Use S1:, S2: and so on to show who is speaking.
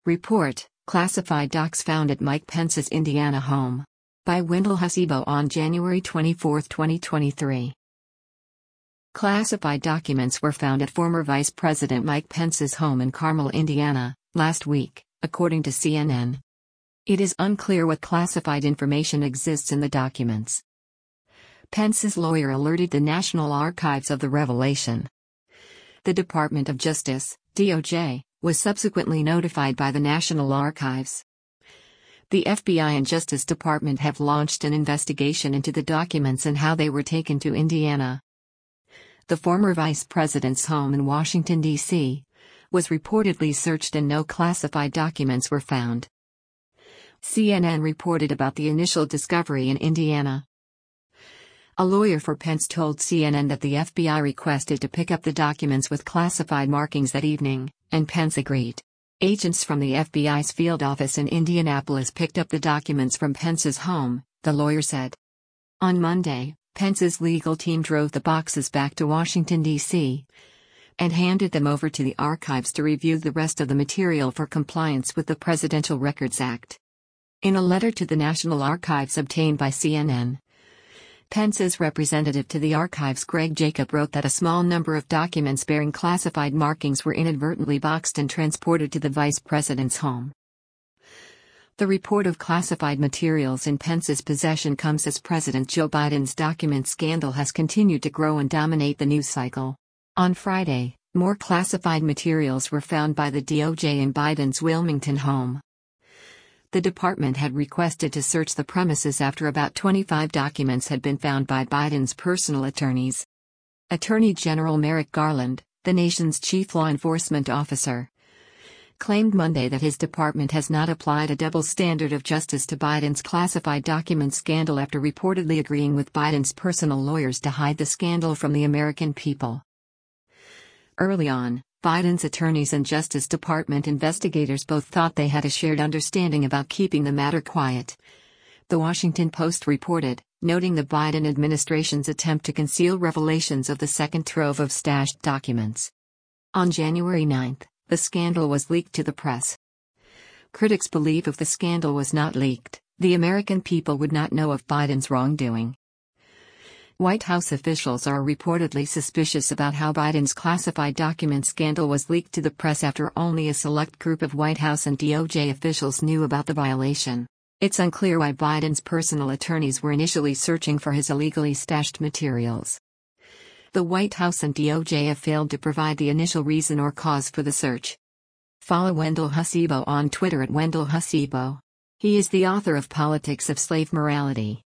S1: Report, classified docs found at Mike Pence's Indiana home. By Wendell Hasibo on January 24, 2023. Classified documents were found at former Vice President Mike Pence's home in Carmel, Indiana, last week, according to CNN. It is unclear what classified information exists in the documents. Pence's lawyer alerted the National Archives of the revelation. The Department of Justice, DOJ, was subsequently notified by the National Archives. The FBI and Justice Department have launched an investigation into the documents and how they were taken to Indiana. The former vice president's home in Washington, D.C., was reportedly searched and no classified documents were found. CNN reported about the initial discovery in Indiana. A lawyer for Pence told CNN that the FBI requested to pick up the documents with classified markings that evening, and Pence agreed. Agents from the FBI's field office in Indianapolis picked up the documents from Pence's home, the lawyer said. On Monday, Pence's legal team drove the boxes back to Washington, D.C., and handed them over to the archives to review the rest of the material for compliance with the Presidential Records Act. In a letter to the National Archives obtained by CNN, Pence's representative to the archives, Greg Jacob, wrote that a small number of documents bearing classified markings were inadvertently boxed and transported to the vice president's home. The report of classified materials in Pence's possession comes as President Joe Biden's document scandal has continued to grow and dominate the news cycle. On Friday, more classified materials were found by the DOJ in Biden's Wilmington home. The department had requested to search the premises after about 25 documents had been found by Biden's personal attorneys. Attorney General Merrick Garland, the nation's chief law enforcement officer, claimed Monday that his department has not applied a double standard of justice to Biden's classified document scandal after reportedly agreeing with Biden's personal lawyers to hide the scandal from the American people. Early on, Biden's attorneys and Justice Department investigators both thought they had a shared understanding about keeping the matter quiet. The Washington Post reported, noting the Biden administration's attempt to conceal revelations of the second trove of stashed documents. On January 9, the scandal was leaked to the press. Critics believe if the scandal was not leaked, the American people would not know of Biden's wrongdoing. White House officials are reportedly suspicious about how Biden's classified document scandal was leaked to the press after only a select group of White House and DOJ officials knew about the violation. It's unclear why Biden's personal attorneys were initially searching for his illegally stashed materials. The White House and DOJ have failed to provide the initial reason or cause for the search. Follow Wendell Hasibo on Twitter at Wendell Hasibo. He is the author of Politics of Slave Morality.